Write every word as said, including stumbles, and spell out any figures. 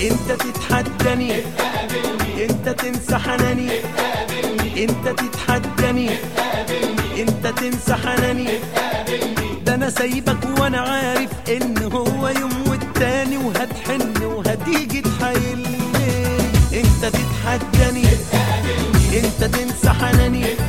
انت تتحداني، انت تنسى حناني، انت تتحداني، انت تنسى حناني. ده انا سايبك وانا عارف ان هو يوم والتاني وهتحن وهتيجي تحايلني. انت تتحداني، انت تنسى حناني،